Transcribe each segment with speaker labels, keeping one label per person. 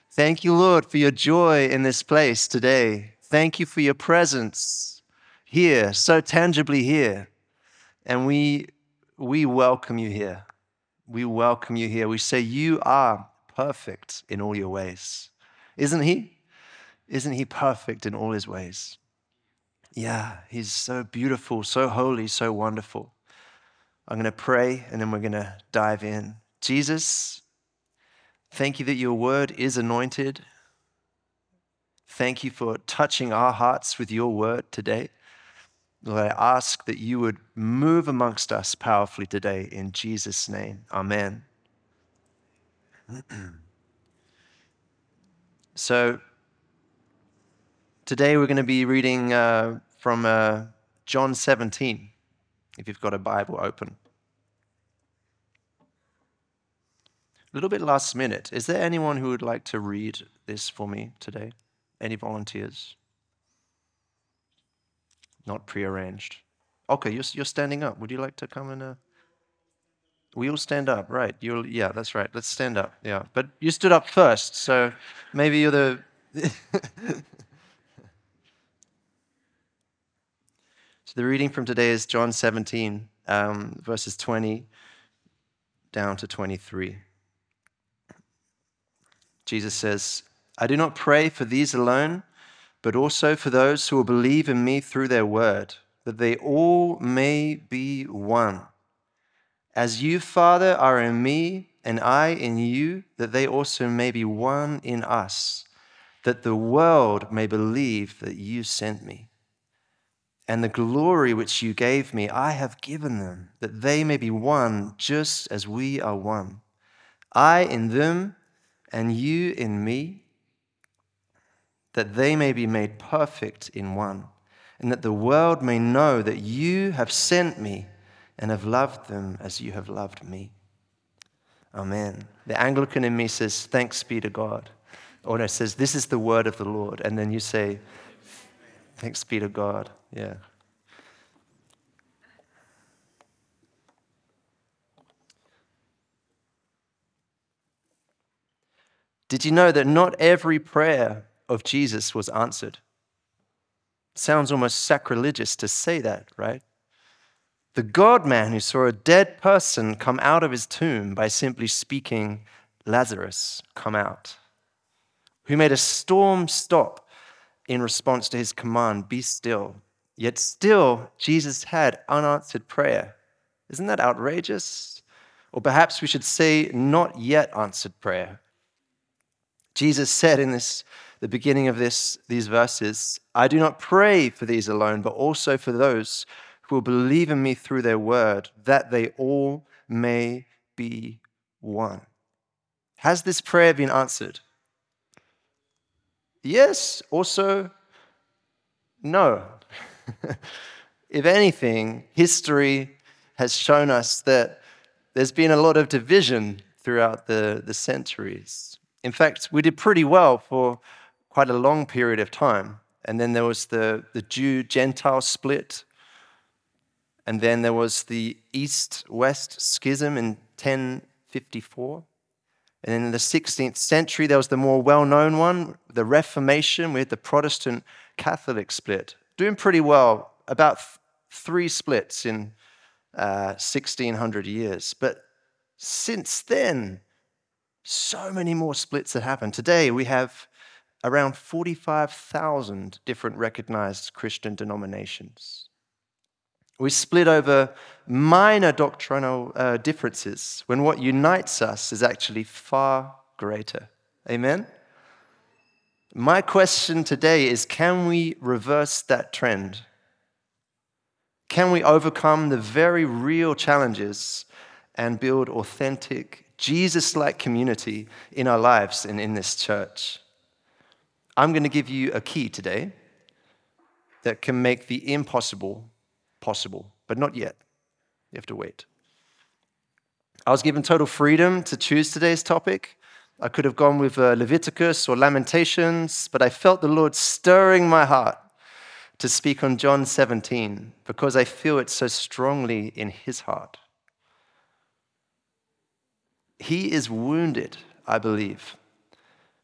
Speaker 1: Thank you, Lord, for your joy in this place today. Thank you for your presence here, so tangibly here. And we welcome you here. We welcome you here. We say you are perfect in all your ways. Isn't he? Isn't he perfect in all his ways? Yeah, he's so beautiful, so holy, so wonderful. I'm going to pray and then we're going to dive in. Jesus, thank you that your word is anointed. Thank you for touching our hearts with your word today. Lord, I ask that you would move amongst us powerfully today in Jesus' name. Amen. So today we're going to be reading from John 17, if you've got a Bible open. A little bit last minute. Is there anyone who would like to read this for me today? Any volunteers? Not prearranged. Okay, you're standing up. Would you like to come and... We all stand up, right? Yeah, that's right. Let's stand up. Yeah, but you stood up first, so maybe you're the... So the reading from today is John 17, verses 20 down to 23. Jesus says, I do not pray for these alone, but also for those who will believe in me through their word, that they all may be one. As you, Father, are in me, and I in you, that they also may be one in us, that the world may believe that you sent me. And the glory which you gave me, I have given them, that they may be one just as we are one. I in them, and you in me, that they may be made perfect in one, and that the world may know that you have sent me and have loved them as you have loved me. Amen. The Anglican in me says, thanks be to God. Or no, it says, this is the word of the Lord. And then you say, thanks be to God. Yeah. Did you know that not every prayer of Jesus was answered? Sounds almost sacrilegious to say that, right? The God-man who saw a dead person come out of his tomb by simply speaking, Lazarus, come out. Who made a storm stop in response to his command, be still. Yet still, Jesus had unanswered prayer. Isn't that outrageous? Or perhaps we should say, not yet answered prayer. Jesus said in the beginning of these verses, I do not pray for these alone, but also for those who will believe in me through their word, that they all may be one. Has this prayer been answered? Yes, also no. If anything, history has shown us that there's been a lot of division throughout the centuries. In fact, we did pretty well for quite a long period of time. And then there was the Jew-Gentile split. And then there was the East-West schism in 1054. And in the 16th century, there was the more well-known one, the Reformation, with the Protestant Catholic split. Doing pretty well, about 3 splits in 1600 years. But since then, so many more splits have happened. Today, we have around 45,000 different recognized Christian denominations. We split over minor doctrinal differences when what unites us is actually far greater. Amen? My question today is, can we reverse that trend? Can we overcome the very real challenges and build authentic, Jesus-like community in our lives and in this church? I'm going to give you a key today that can make the impossible possible, but not yet. You have to wait. I was given total freedom to choose today's topic. I could have gone with Leviticus or Lamentations, but I felt the Lord stirring my heart to speak on John 17 because I feel it so strongly in his heart. He is wounded, I believe,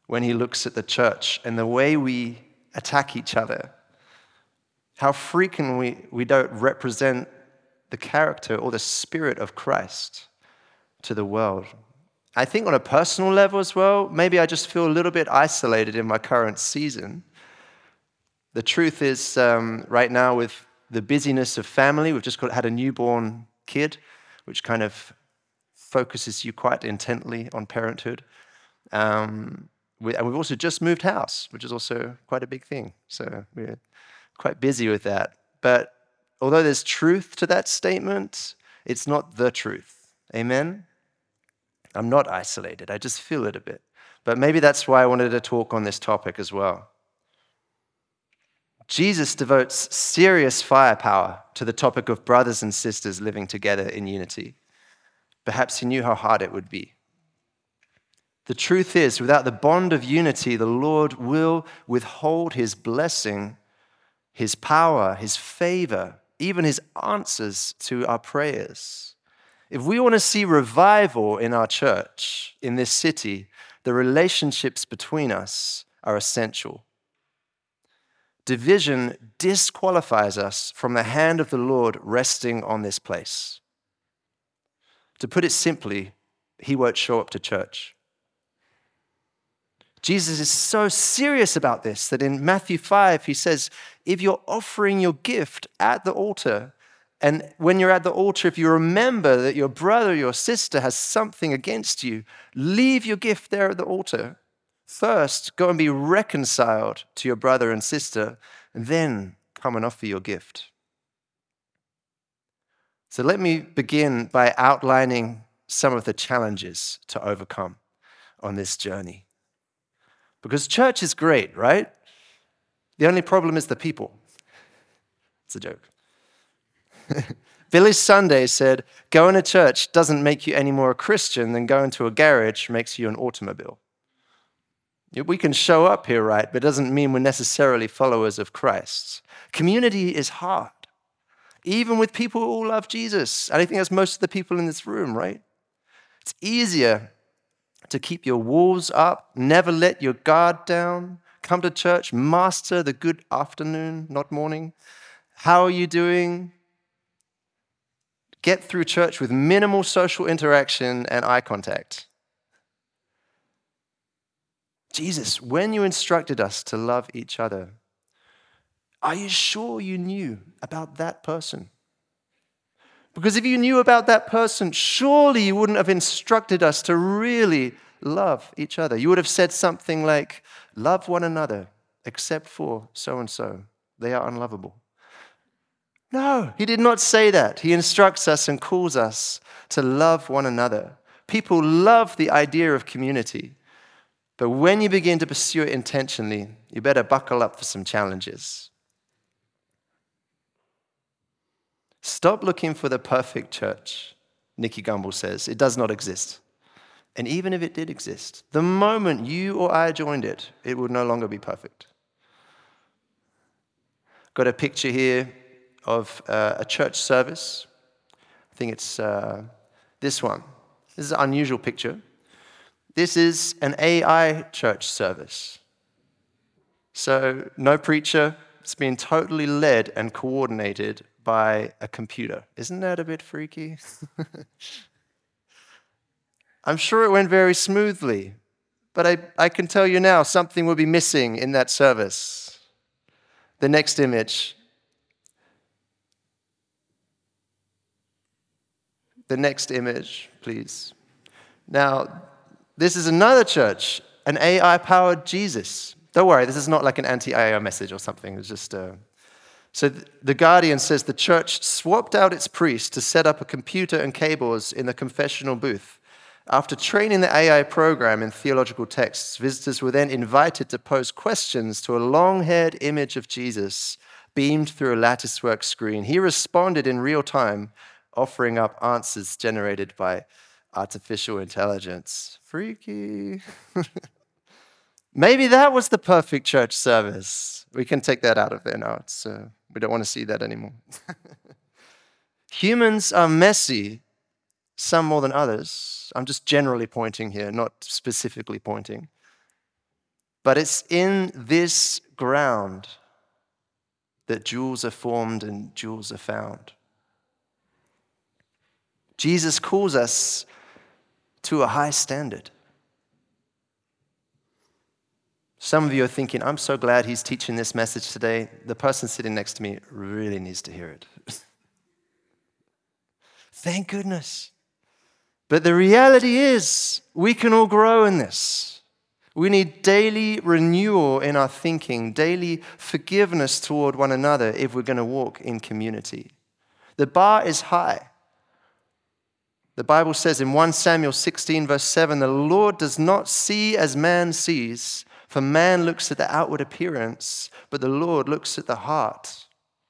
Speaker 1: when he looks at the church and the way we attack each other, how frequently we don't represent the character or the spirit of Christ to the world. I think on a personal level as well, maybe I just feel a little bit isolated in my current season. The truth is, right now with the busyness of family, we've just had a newborn kid, which kind of focuses you quite intently on parenthood. And we've also just moved house, which is also quite a big thing. So we're quite busy with that. But although there's truth to that statement, it's not the truth. Amen? I'm not isolated. I just feel it a bit. But maybe that's why I wanted to talk on this topic as well. Jesus devotes serious firepower to the topic of brothers and sisters living together in unity. Perhaps he knew how hard it would be. The truth is, without the bond of unity, the Lord will withhold his blessing, his power, his favor, even his answers to our prayers. If we want to see revival in our church, in this city, the relationships between us are essential. Division disqualifies us from the hand of the Lord resting on this place. To put it simply, he won't show up to church. Jesus is so serious about this that in Matthew 5, he says, if you're offering your gift at the altar, and when you're at the altar, if you remember that your brother or your sister has something against you, leave your gift there at the altar. First, go and be reconciled to your brother and sister, and then come and offer your gift. So let me begin by outlining some of the challenges to overcome on this journey. Because church is great, right? The only problem is the people. It's a joke. Billy Sunday said, going to church doesn't make you any more a Christian than going to a garage makes you an automobile. We can show up here, right, but it doesn't mean we're necessarily followers of Christ. Community is hard, even with people who all love Jesus. And I think that's most of the people in this room, right? It's easier to keep your walls up, never let your guard down, come to church, master the good afternoon, not morning. How are you doing? Get through church with minimal social interaction and eye contact. Jesus, when you instructed us to love each other, are you sure you knew about that person? Because if you knew about that person, surely you wouldn't have instructed us to really love each other. You would have said something like, love one another, except for so-and-so. They are unlovable. No, he did not say that. He instructs us and calls us to love one another. People love the idea of community. But when you begin to pursue it intentionally, you better buckle up for some challenges. Stop looking for the perfect church, Nicky Gumbel says. It does not exist. And even if it did exist, the moment you or I joined it, it would no longer be perfect. Got a picture here of a church service. I think it's this one. This is an unusual picture. This is an AI church service. So no preacher. It's been totally led and coordinated by a computer. Isn't that a bit freaky? I'm sure it went very smoothly, but I can tell you now something will be missing in that service. The next image. The next image, please. Now, this is another church, an AI-powered Jesus. Don't worry, this is not like an anti-AI message or something. It's just So The Guardian says the church swapped out its priest to set up a computer and cables in the confessional booth. After training the AI program in theological texts, visitors were then invited to pose questions to a long-haired image of Jesus beamed through a latticework screen. He responded in real time, offering up answers generated by artificial intelligence. Freaky. Maybe that was the perfect church service. We can take that out of there now. We don't want to see that anymore. Humans are messy, some more than others. I'm just generally pointing here, not specifically pointing. But it's in this ground that jewels are formed and jewels are found. Jesus calls us to a high standard. Some of you are thinking, I'm so glad he's teaching this message today. The person sitting next to me really needs to hear it. Thank goodness. But the reality is, we can all grow in this. We need daily renewal in our thinking, daily forgiveness toward one another if we're going to walk in community. The bar is high. The Bible says in 1 Samuel 16, verse 7, the Lord does not see as man sees, for man looks at the outward appearance, but the Lord looks at the heart.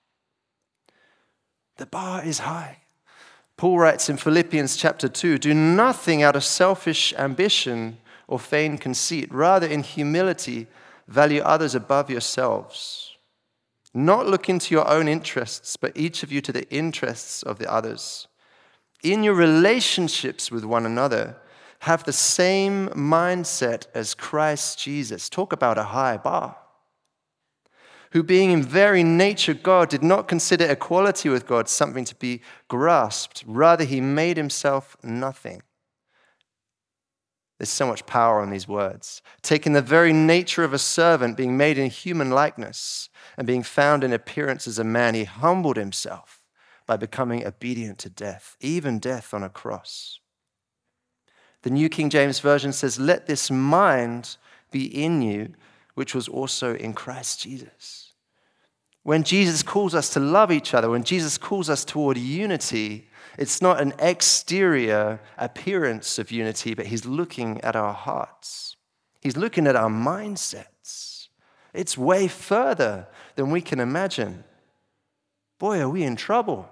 Speaker 1: The bar is high. Paul writes in Philippians chapter 2, do nothing out of selfish ambition or vain conceit. Rather, in humility, value others above yourselves. Not looking to your own interests, but each of you to the interests of the others. In your relationships with one another, have the same mindset as Christ Jesus. Talk about a high bar. Who being in very nature God, did not consider equality with God something to be grasped. Rather, he made himself nothing. There's so much power in these words. Taking the very nature of a servant, being made in human likeness, and being found in appearance as a man, he humbled himself by becoming obedient to death, even death on a cross. The New King James Version says, let this mind be in you, which was also in Christ Jesus. When Jesus calls us to love each other, when Jesus calls us toward unity, it's not an exterior appearance of unity, but he's looking at our hearts. He's looking at our mindsets. It's way further than we can imagine. Boy, are we in trouble.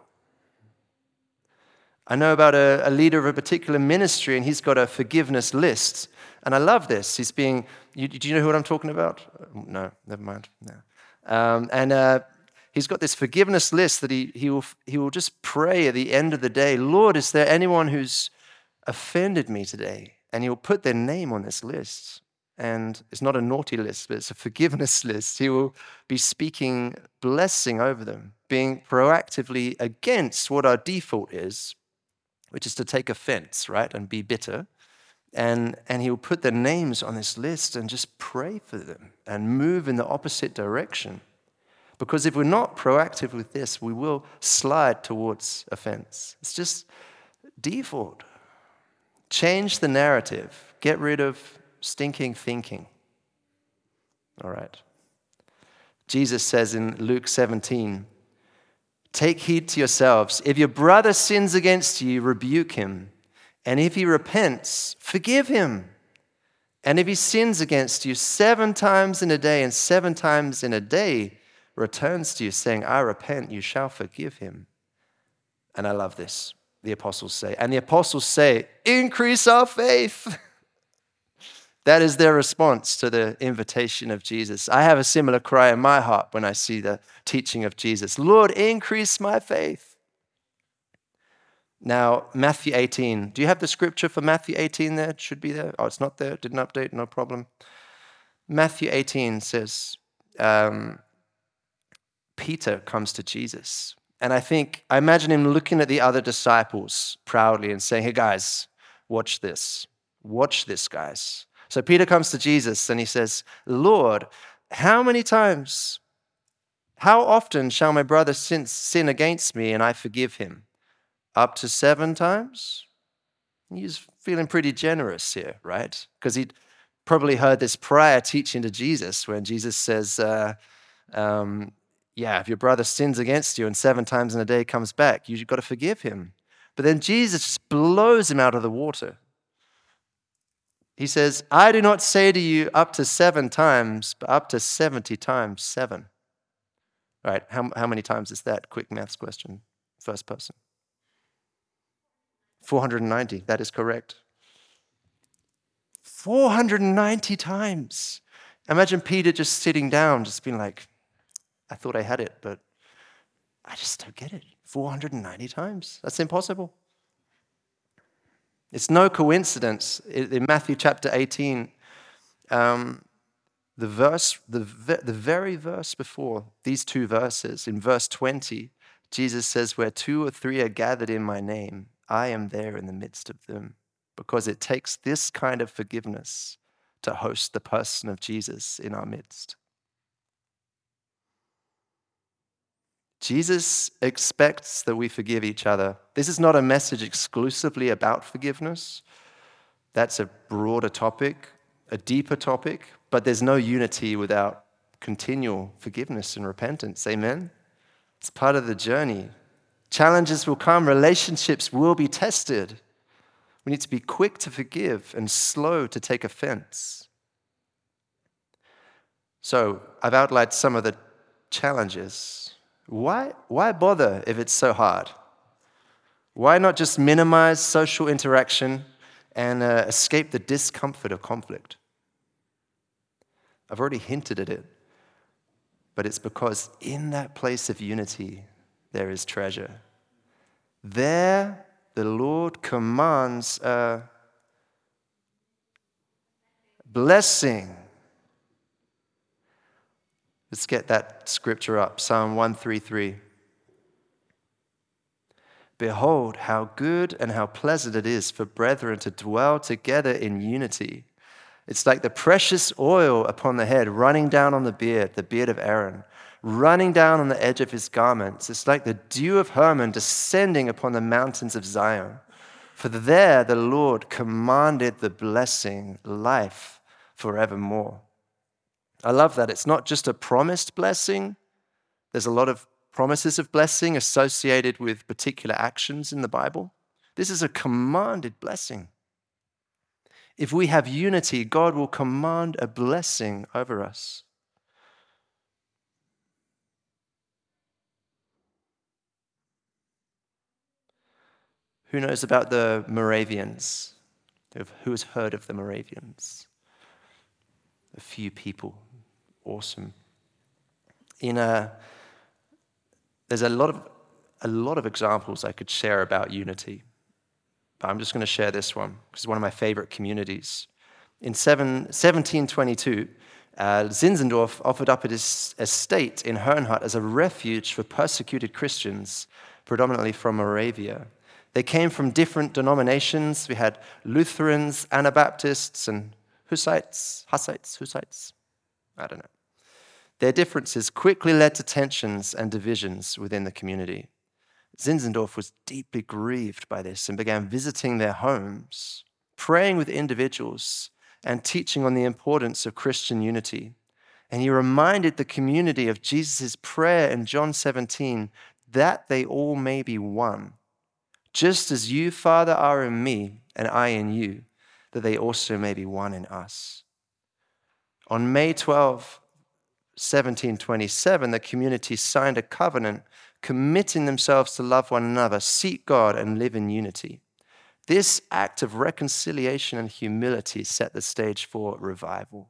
Speaker 1: I know about a leader of a particular ministry, and he's got a forgiveness list. And I love this. Do you know what I'm talking about? No, never mind. No. He's got this forgiveness list that he will just pray at the end of the day, Lord, is there anyone who's offended me today? And he'll put their name on this list. And it's not a naughty list, but it's a forgiveness list. He will be speaking blessing over them, being proactively against what our default is, which is to take offense, right, and be bitter. And he'll put their names on this list and just pray for them and move in the opposite direction. Because if we're not proactive with this, we will slide towards offense. It's just default. Change the narrative. Get rid of stinking thinking. All right. Jesus says in Luke 17, take heed to yourselves. If your brother sins against you, rebuke him. And if he repents, forgive him. And if he sins against you 7 times in a day, and 7 times in a day returns to you saying, I repent, you shall forgive him. And I love this. The apostles say, increase our faith. That is their response to the invitation of Jesus. I have a similar cry in my heart when I see the teaching of Jesus. Lord, increase my faith. Now, Matthew 18. Do you have the scripture for Matthew 18 there? It should be there. Oh, it's not there. Didn't update. No problem. Matthew 18 says, Peter comes to Jesus. And I imagine him looking at the other disciples proudly and saying, hey, guys, watch this. Watch this, guys. So Peter comes to Jesus and he says, Lord, how often shall my brother sin against me and I forgive him? Up to 7 times? He's feeling pretty generous here, right? Because he'd probably heard this prior teaching to Jesus when Jesus says, if your brother sins against you and 7 times in a day comes back, you've got to forgive him. But then Jesus just blows him out of the water. He says, I do not say to you up to 7 times, but up to 70 times 7. All right, how many times is that? Quick maths question. First person. 490, that is correct. 490 times. Imagine Peter just sitting down, just being like, I thought I had it, but I just don't get it. 490 times. That's impossible. It's no coincidence. In Matthew chapter 18, the the very verse before these two verses, in verse 20, Jesus says, where two or three are gathered in my name, I am there in the midst of them. Because it takes this kind of forgiveness to host the person of Jesus in our midst. Jesus expects that we forgive each other. This is not a message exclusively about forgiveness. That's a broader topic, a deeper topic, but there's no unity without continual forgiveness and repentance. Amen? It's part of the journey. Challenges will come, relationships will be tested. We need to be quick to forgive and slow to take offense. So I've outlined some of the challenges. Why bother if it's so hard? Why not just minimize social interaction and escape the discomfort of conflict? I've already hinted at it, but it's because in that place of unity, there is treasure. There, the Lord commands a blessing. Let's get that scripture up, Psalm 133. Behold, how good and how pleasant it is for brethren to dwell together in unity. It's like the precious oil upon the head, running down on the beard of Aaron, running down on the edge of his garments. It's like the dew of Hermon descending upon the mountains of Zion. For there the Lord commanded the blessing, life forevermore. I love that. It's not just a promised blessing. There's a lot of promises of blessing associated with particular actions in the Bible. This is a commanded blessing. If we have unity, God will command a blessing over us. Who knows about the Moravians? Who has heard of the Moravians? A few people. Awesome. There's a lot of examples I could share about unity. But I'm just going to share this one because it's one of my favorite communities. In 1722, Zinzendorf offered up his estate in Herrnhut as a refuge for persecuted Christians, predominantly from Moravia. They came from different denominations. We had Lutherans, Anabaptists, and Hussites. I don't know. Their differences quickly led to tensions and divisions within the community. Zinzendorf was deeply grieved by this and began visiting their homes, praying with individuals, and teaching on the importance of Christian unity. And he reminded the community of Jesus' prayer in John 17, that they all may be one. Just as you, Father, are in me, and I in you, that they also may be one in us. On May 12, 1727, the community signed a covenant committing themselves to love one another, seek God, and live in unity. This act of reconciliation and humility set the stage for revival.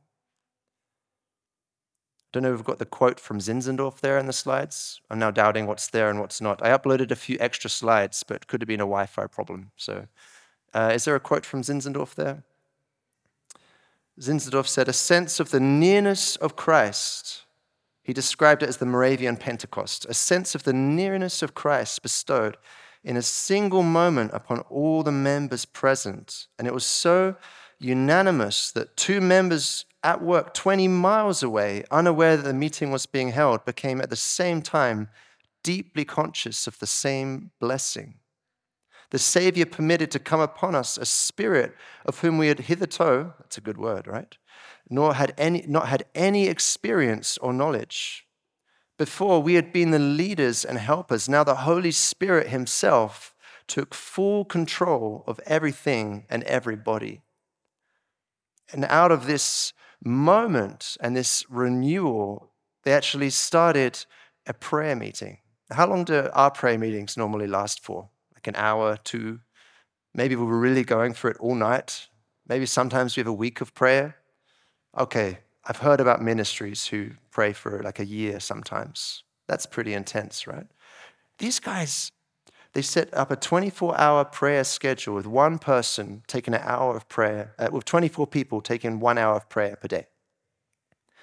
Speaker 1: I don't know if we've got the quote from Zinzendorf there in the slides. I'm now doubting what's there and what's not. I uploaded a few extra slides, but it could have been a Wi-Fi problem. So is there a quote from Zinzendorf there? Zinzendorf said, a sense of the nearness of Christ. He described it as the Moravian Pentecost, a sense of the nearness of Christ bestowed in a single moment upon all the members present. And it was so unanimous that two members at work 20 miles away, unaware that the meeting was being held, became at the same time deeply conscious of the same blessing. The Savior permitted to come upon us a spirit of whom we had hitherto, that's a good word, right? Not had any experience or knowledge. Before, we had been the leaders and helpers. Now the Holy Spirit himself took full control of everything and everybody. And out of this moment and this renewal, they actually started a prayer meeting. How long do our prayer meetings normally last for? Like an hour, two? Maybe we were really going for it all night. Maybe sometimes we have a week of prayer. Okay, I've heard about ministries who pray for like a year sometimes. That's pretty intense, right? These guys, they set up a 24-hour prayer schedule with one person taking an hour of prayer, with 24 people taking 1 hour of prayer per day.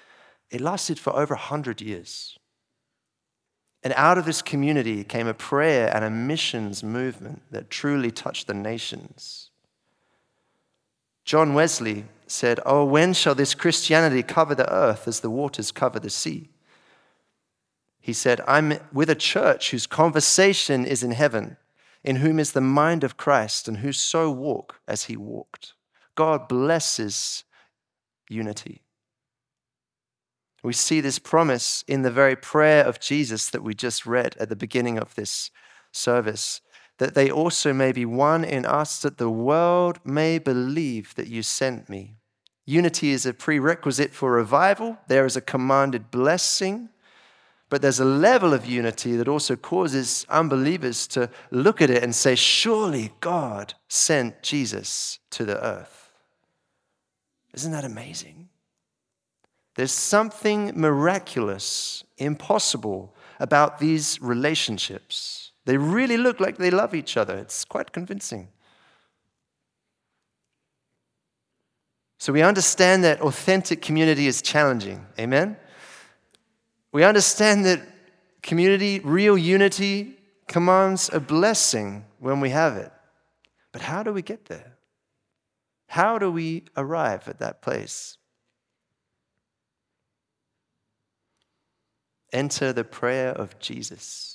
Speaker 1: It lasted for over 100 years. And out of this community came a prayer and a missions movement that truly touched the nations. John Wesley said, "Oh, when shall this Christianity cover the earth as the waters cover the sea?" He said, "I'm with a church whose conversation is in heaven, in whom is the mind of Christ, and who so walk as he walked." God blesses unity. We see this promise in the very prayer of Jesus that we just read at the beginning of this service, that they also may be one in us, that the world may believe that you sent me. Unity is a prerequisite for revival. There is a commanded blessing, but there's a level of unity that also causes unbelievers to look at it and say, surely God sent Jesus to the earth. Isn't that amazing? There's something miraculous, impossible about these relationships. They really look like they love each other. It's quite convincing. So we understand that authentic community is challenging. Amen? We understand that community, real unity, commands a blessing when we have it. But how do we get there? How do we arrive at that place? Enter the prayer of Jesus.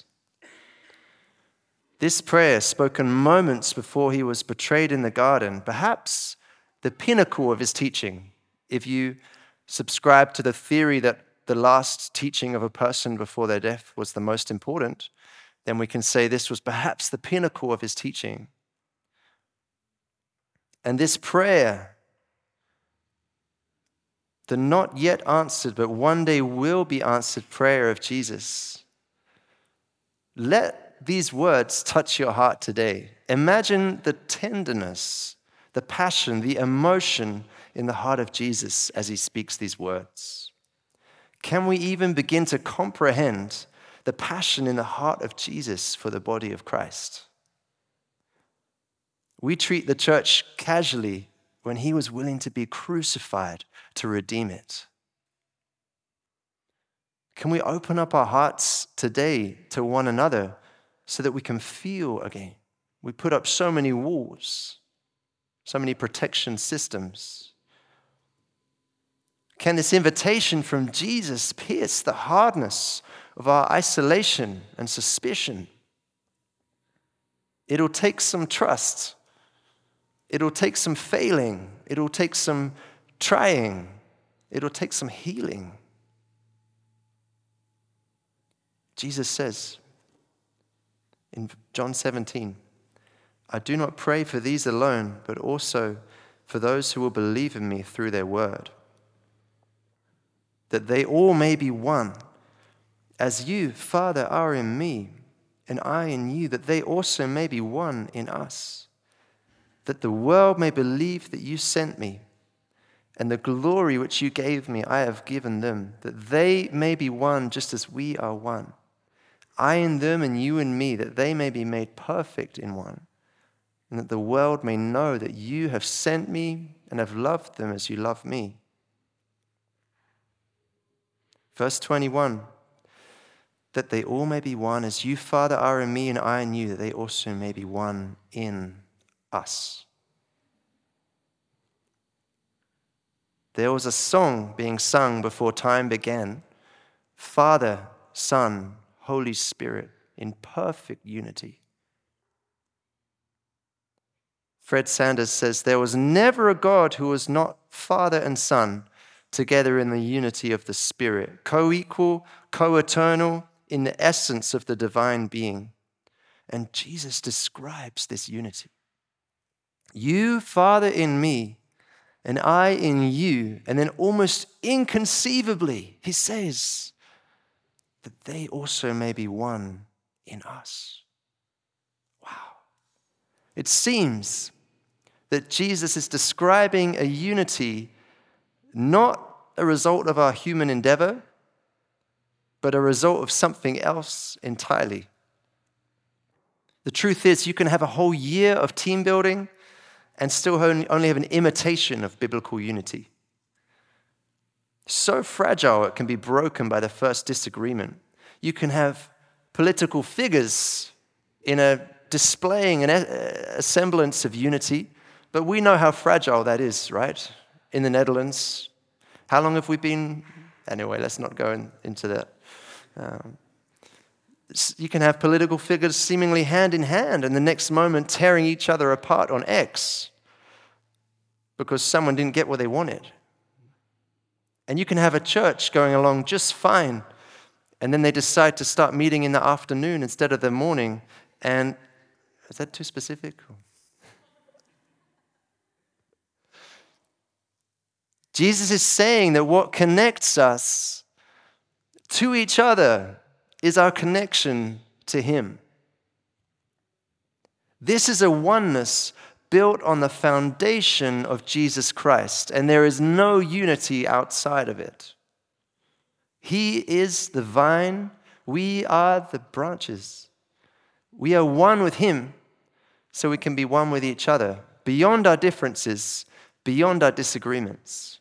Speaker 1: This prayer, spoken moments before he was betrayed in the garden, perhaps the pinnacle of his teaching. If you subscribe to the theory that the last teaching of a person before their death was the most important, then we can say this was perhaps the pinnacle of his teaching. And this prayer, the not yet answered, but one day will be answered prayer of Jesus. Let these words touch your heart today. Imagine the tenderness, the passion, the emotion in the heart of Jesus as he speaks these words. Can we even begin to comprehend the passion in the heart of Jesus for the body of Christ? We treat the church casually when he was willing to be crucified to redeem it. Can we open up our hearts today to one another so that we can feel again? We put up so many walls, so many protection systems. Can this invitation from Jesus pierce the hardness of our isolation and suspicion? It'll take some trust. It'll take some failing. It'll take some trying. It'll take some healing. Jesus says in John 17, "I do not pray for these alone, but also for those who will believe in me through their word, that they all may be one, as you, Father, are in me, and I in you, that they also may be one in us, that the world may believe that you sent me, and the glory which you gave me I have given them, that they may be one just as we are one. I in them and you in me, that they may be made perfect in one, and that the world may know that you have sent me and have loved them as you love me." Verse 21, "That they all may be one, as you, Father, are in me and I in you, that they also may be one in us." There was a song being sung before time began, Father, Son, Holy Spirit, in perfect unity. Fred Sanders says, "There was never a God who was not Father and Son together in the unity of the Spirit, co-equal, co-eternal in the essence of the divine being." And Jesus describes this unity. "You, Father, in me, and I in you." And then almost inconceivably, he says, "that they also may be one in us." Wow. It seems that Jesus is describing a unity not a result of our human endeavor, but a result of something else entirely. The truth is, you can have a whole year of team building and still only have an imitation of biblical unity. So fragile it can be broken by the first disagreement. You can have political figures displaying a semblance of unity, but we know how fragile that is, right? In the Netherlands, how long have we been? Anyway, let's not go into that. You can have political figures seemingly hand in hand, and the next moment tearing each other apart on X because someone didn't get what they wanted. And you can have a church going along just fine, and then they decide to start meeting in the afternoon instead of the morning. And is that too specific? Jesus is saying that what connects us to each other is our connection to Him. This is a oneness built on the foundation of Jesus Christ, and there is no unity outside of it. He is the vine, we are the branches. We are one with Him, so we can be one with each other, beyond our differences, beyond our disagreements.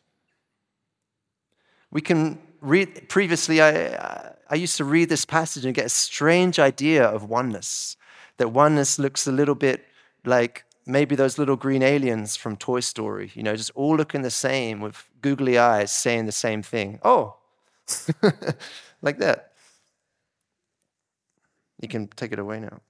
Speaker 1: We can read, previously I used to read this passage and get a strange idea of oneness, that oneness looks a little bit like maybe those little green aliens from Toy Story, just all looking the same with googly eyes saying the same thing. Oh, like that. You can take it away now.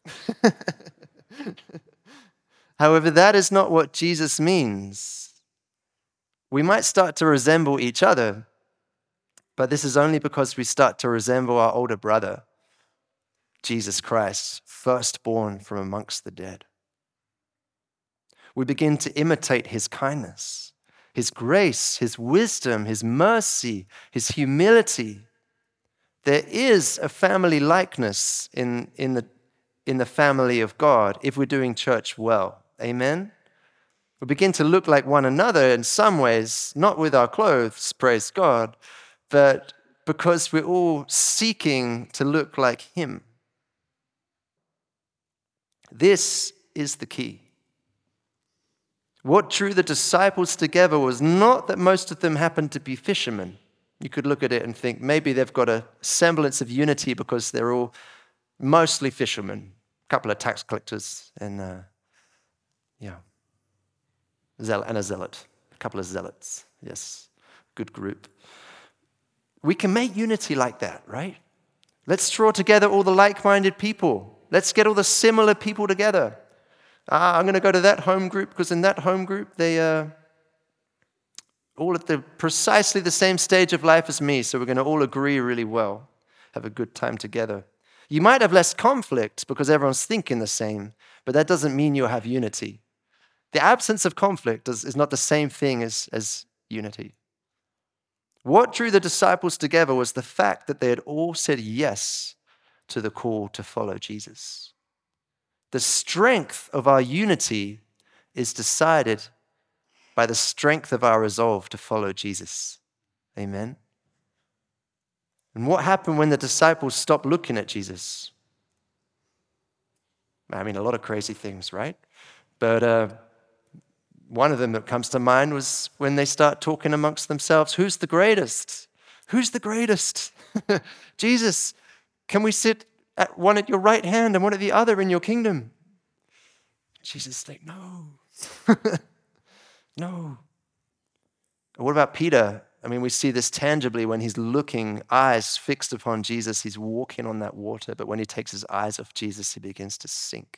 Speaker 1: However, that is not what Jesus means. We might start to resemble each other, but this is only because we start to resemble our older brother, Jesus Christ, firstborn from amongst the dead. We begin to imitate His kindness, His grace, His wisdom, His mercy, His humility. There is a family likeness in the family of God if we're doing church well. Amen? We begin to look like one another in some ways, not with our clothes, praise God, but because we're all seeking to look like Him. This is the key. What drew the disciples together was not that most of them happened to be fishermen. You could look at it and think maybe they've got a semblance of unity because they're all mostly fishermen, a couple of tax collectors, and a zealot, a couple of zealots. Yes, good group. We can make unity like that, right? Let's draw together all the like-minded people. Let's get all the similar people together. I'm going to go to that home group because in that home group, they are all at precisely the same stage of life as me, so we're going to all agree really well, have a good time together. You might have less conflict because everyone's thinking the same, but that doesn't mean you'll have unity. The absence of conflict is not the same thing as unity. What drew the disciples together was the fact that they had all said yes to the call to follow Jesus. The strength of our unity is decided by the strength of our resolve to follow Jesus. Amen? And what happened when the disciples stopped looking at Jesus? I mean, a lot of crazy things, right? But one of them that comes to mind was when they start talking amongst themselves, who's the greatest? Who's the greatest? Jesus, can we sit at one at your right hand and one at the other in your kingdom? Jesus is like, no. No. What about Peter? I mean, we see this tangibly when he's looking, eyes fixed upon Jesus. He's walking on that water, but when he takes his eyes off Jesus, he begins to sink.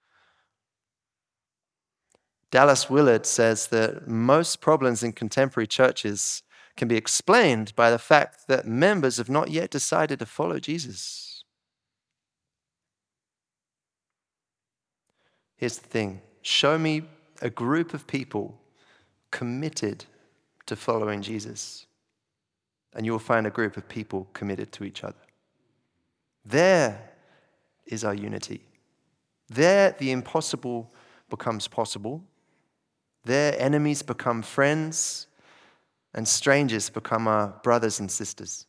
Speaker 1: Dallas Willard says that most problems in contemporary churches can be explained by the fact that members have not yet decided to follow Jesus. Here's the thing. Show me a group of people committed to following Jesus, and you'll find a group of people committed to each other. There is our unity. There, the impossible becomes possible. There, enemies become friends, and strangers become our brothers and sisters.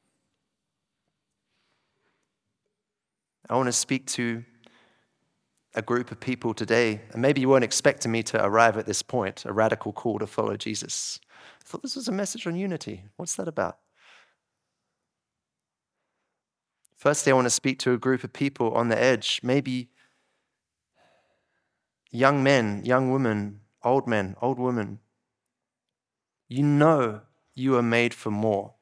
Speaker 1: I want to speak to a group of people today, and maybe you weren't expecting me to arrive at this point, a radical call to follow Jesus. I thought this was a message on unity. What's that about? Firstly, I want to speak to a group of people on the edge, maybe young men, young women, old men, old women. You know you are made for more.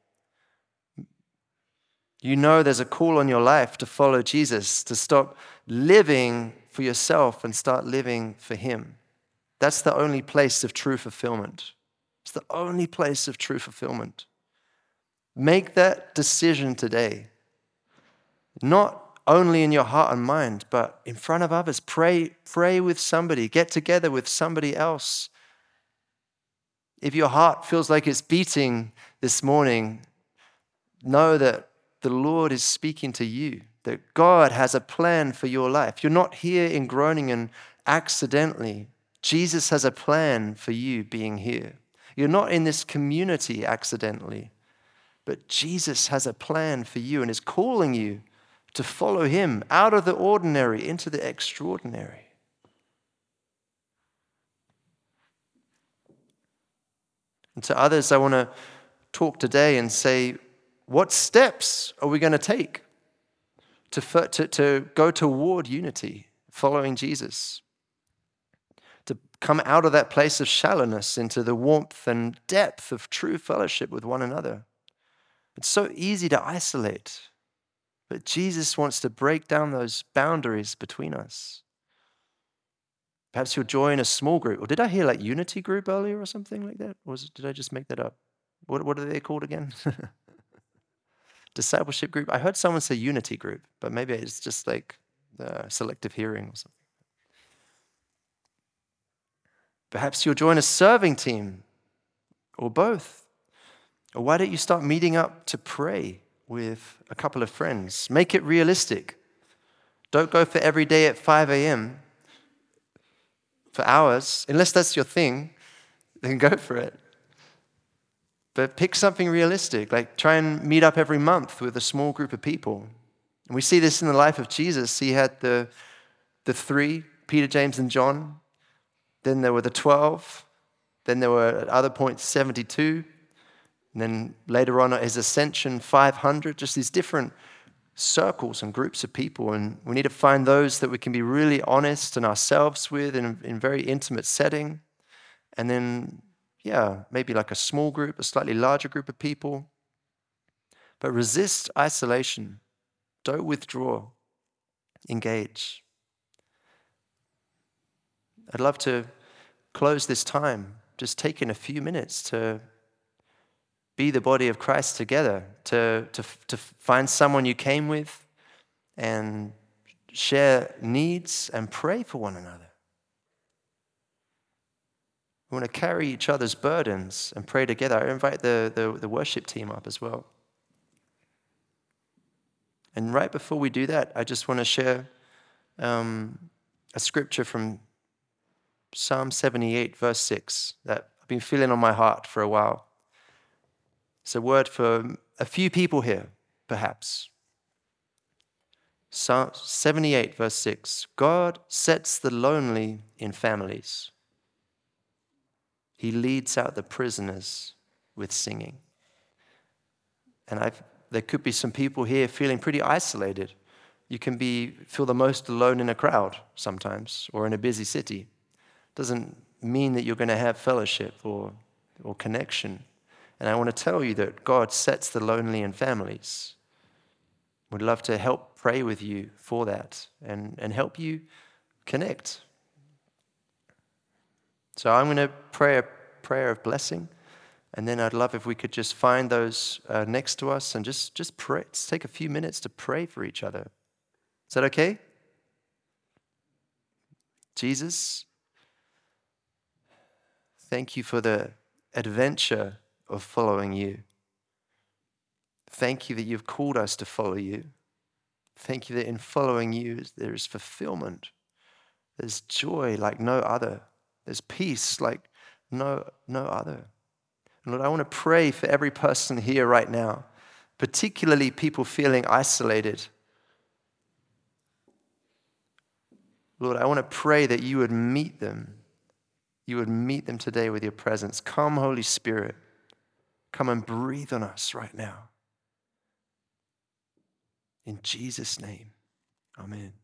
Speaker 1: You know there's a call on your life to follow Jesus, to stop living for yourself and start living for Him. That's the only place of true fulfillment. It's the only place of true fulfillment. Make that decision today. Not only in your heart and mind, but in front of others. Pray with somebody. Get together with somebody else. If your heart feels like it's beating this morning, know that the Lord is speaking to you, that God has a plan for your life. You're not here in Groningen accidentally. Jesus has a plan for you being here. You're not in this community accidentally, but Jesus has a plan for you and is calling you to follow Him out of the ordinary into the extraordinary. And to others, I want to talk today and say, what steps are we going to take to go toward unity, following Jesus? To come out of that place of shallowness into the warmth and depth of true fellowship with one another. It's so easy to isolate, but Jesus wants to break down those boundaries between us. Perhaps you'll join a small group. Or did I hear like unity group earlier or something like that? Or did I just make that up? What are they called again? Discipleship group. I heard someone say unity group, but maybe it's just like selective hearing or something. Perhaps you'll join a serving team or both. Or why don't you start meeting up to pray with a couple of friends? Make it realistic. Don't go for every day at 5 a.m. for hours. Unless that's your thing, then go for it. But pick something realistic, like try and meet up every month with a small group of people. And we see this in the life of Jesus. He had the three, Peter, James, and John. Then there were the 12. Then there were, at other points, 72. And then later on at His ascension, 500. Just these different circles and groups of people. And we need to find those that we can be really honest in ourselves with in very intimate setting. And then maybe like a small group, a slightly larger group of people. But resist isolation. Don't withdraw. Engage. I'd love to close this time just taking a few minutes to be the body of Christ together, to find someone you came with and share needs and pray for one another. We want to carry each other's burdens and pray together. I invite the worship team up as well. And right before we do that, I just want to share a scripture from Psalm 78, verse 6, that I've been feeling on my heart for a while. It's a word for a few people here, perhaps. Psalm 78, verse 6, God sets the lonely in families. He leads out the prisoners with singing. And there could be some people here feeling pretty isolated. You can feel the most alone in a crowd sometimes, or in a busy city. Doesn't mean that you're going to have fellowship or connection. And I want to tell you that God sets the lonely in families. We'd love to help pray with you for that and help you connect. So I'm going to pray a prayer of blessing, and then I'd love if we could just find those next to us and just pray. Let's take a few minutes to pray for each other. Is that okay? Jesus, thank you for the adventure of following you. Thank you that you've called us to follow you. Thank you that in following you there is fulfillment. There's joy like no other. There's peace like no other. And Lord, I want to pray for every person here right now, particularly people feeling isolated. Lord, I want to pray that you would meet them. You would meet them today with your presence. Come, Holy Spirit. Come and breathe on us right now. In Jesus' name, amen.